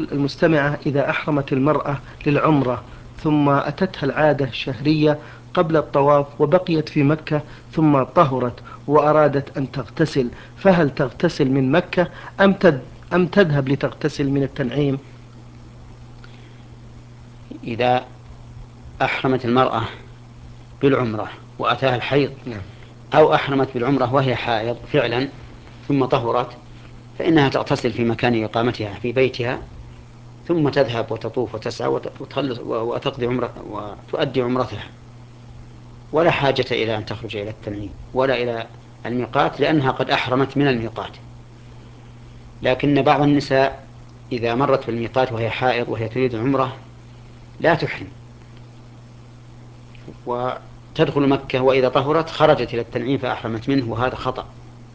تقول المستمعة: إذا أحرمت المرأة للعمرة ثم أتتها العادة الشهرية قبل الطواف وبقيت في مكة ثم طهرت وأرادت أن تغتسل، فهل تغتسل من مكة أم تذهب لتغتسل من التنعيم؟ إذا أحرمت المرأة بالعمرة وأتاها الحيض أو أحرمت بالعمرة وهي حائض فعلا ثم طهرت، فإنها تغتسل في مكان إقامتها في بيتها، ثم تذهب وتطوف وتسعى وتقضي عمرة وتؤدي عمرتها، ولا حاجة إلى أن تخرج إلى التنعيم ولا إلى الميقات، لأنها قد أحرمت من الميقات. لكن بعض النساء إذا مرت بالميقات وهي حائض وهي تريد العمرة لا تحرم وتدخل مكة، وإذا طهرت خرجت إلى التنعيم فأحرمت منه، وهذا خطأ،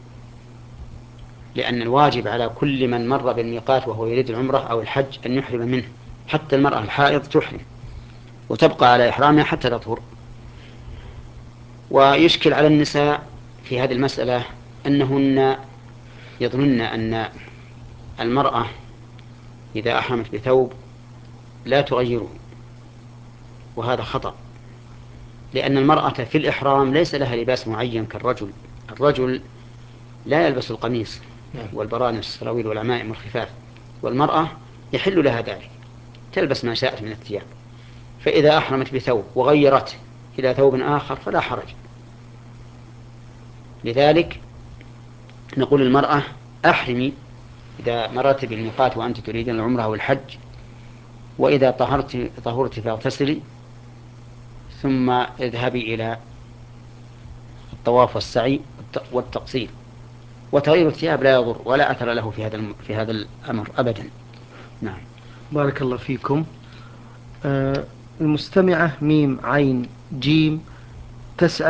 لأن الواجب على كل من مر بالميقات وهو يريد العمرة أو الحج أن يحرم منه. حتى المرأة الحائض تحرم وتبقى على إحرامها حتى تطهر. ويشكل على النساء في هذه المسألة أنهن يظنن أن المرأة إذا أحرمت بثوب لا تغيره، وهذا خطأ، لأن المرأة في الإحرام ليس لها لباس معين كالرجل. الرجل لا يلبس القميص والبرانس والسراويل والعمائم والخفاف، والمرأة يحل لها ذلك، تلبس ما شاءت من الثياب. فإذا أحرمت بثوب وغيرته إلى ثوب آخر فلا حرج. لذلك نقول للمرأة: أحرمي إذا مررت بالميقات وأنت تريدين العمرة أو الحج، وإذا طهرت فاغتسلي، ثم اذهبي إلى الطواف والسعي والتقصير. وتغيير الثياب لا يضر ولا أثر له في هذا الأمر أبدا. نعم. بارك الله فيكم. المستمعة ميم عين جيم تسأل